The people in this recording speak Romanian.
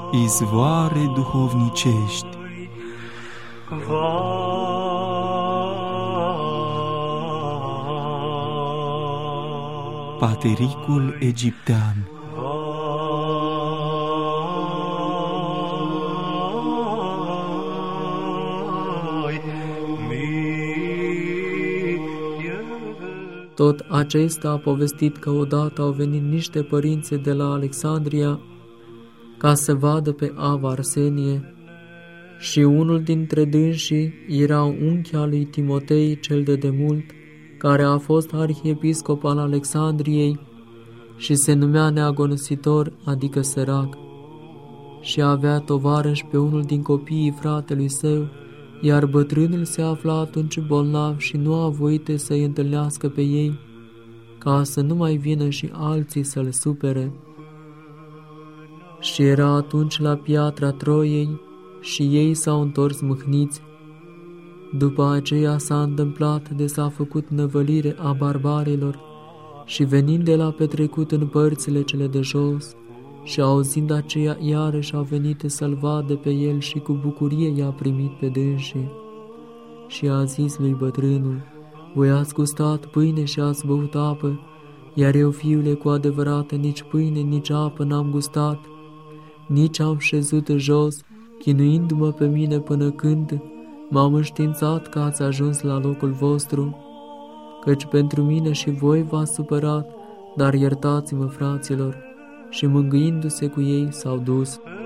izvoare duhovnicești. Patericul egiptean. Tot acesta a povestit că odată au venit niște părinți de la Alexandria ca să vadă pe Ava Arsenie și unul dintre dânsii era unchi al lui Timotei cel de demult, care a fost arhiepiscop al Alexandriei și se numea Neagonisitor, adică sărac, și avea tovarăș pe unul din copiii fratelui său, iar bătrânul se afla atunci bolnav și nu a voit să-i întâlnească pe ei, ca să nu mai vină și alții să-l supere. Și era atunci la piatra Troiei și ei s-au întors mâhniți. După aceea s-a întâmplat de s-a făcut năvălire a barbarilor și venind de la petrecut în părțile cele de jos și auzind aceea iarăși au venit să-l vadă pe el și cu bucurie i-a primit pe dânsii. Și a zis lui bătrânul: voi ați gustat pâine și ați băut apă, iar eu, fiule, cu adevărat nici pâine, nici apă n-am gustat, nici am șezut jos, chinuindu-mă pe mine până când m-am înștiințat că ați ajuns la locul vostru, căci pentru mine și voi v-ați supărat, dar iertați-mă, fraților. Și mângâindu-se cu ei s-au dus.